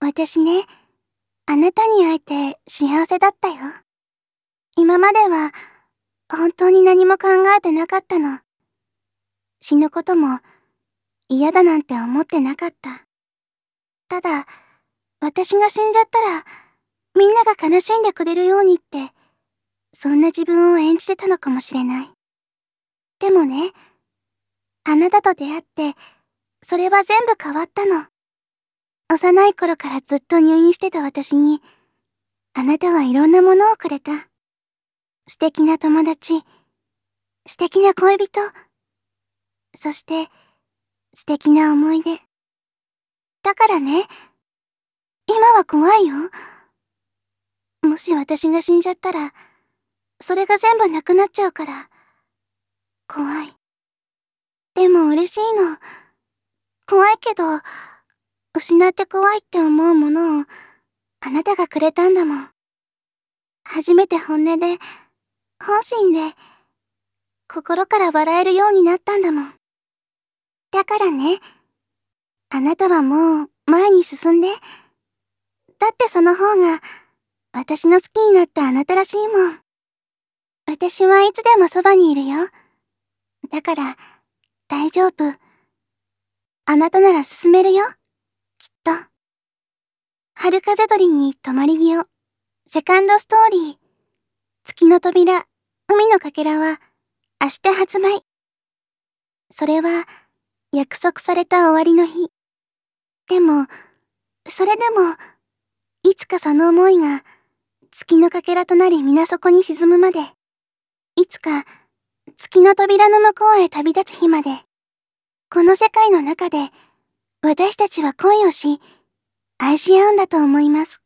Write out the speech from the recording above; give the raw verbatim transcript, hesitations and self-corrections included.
私ね、あなたに会えて幸せだったよ。今までは本当に何も考えてなかったの。死ぬことも嫌だなんて思ってなかった。ただ、私が死んじゃったらみんなが悲しんでくれるようにって、そんな自分を演じてたのかもしれない。でもね、あなたと出会って、それは全部変わったの。幼い頃からずっと入院してた私に、あなたはいろんなものをくれた。素敵な友達、素敵な恋人、そして素敵な思い出。だからね、今は怖いよ。もし私が死んじゃったら、それが全部なくなっちゃうから、怖い。でも嬉しいの。怖いけど、失って怖いって思うものを、あなたがくれたんだもん。初めて本音で、本心で、心から笑えるようになったんだもん。だからね、あなたはもう前に進んで。だってその方が、私の好きになったあなたらしいもん。私はいつでもそばにいるよ。だから、大丈夫。あなたなら進めるよ。きっと。春風鳥に止まり木を、セカンドストーリー。月の扉、海のかけらは、明日発売。それは、約束された終わりの日。でも、それでも、いつかその思いが、月のかけらとなり水底に沈むまで、いつか、月の扉の向こうへ旅立つ日まで、この世界の中で、私たちは恋をし、愛し合うんだと思います。